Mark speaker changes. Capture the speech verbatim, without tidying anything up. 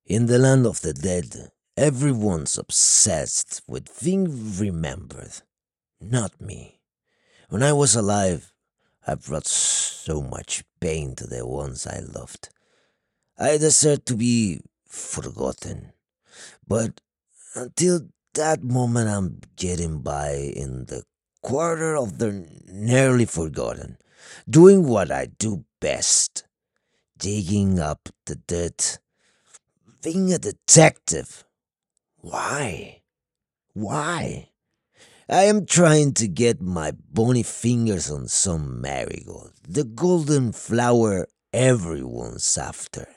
Speaker 1: In the land of the dead, everyone's obsessed with things remembered. Not me. When I was alive, I brought so much pain to the ones I loved. I deserve to be forgotten. But until that moment, I'm getting by in the quarter of the nearly forgotten, doing what I do best, digging up the dirt, being a detective. Why? Why? I am trying to get my bony fingers on some marigold, the golden flower everyone's after.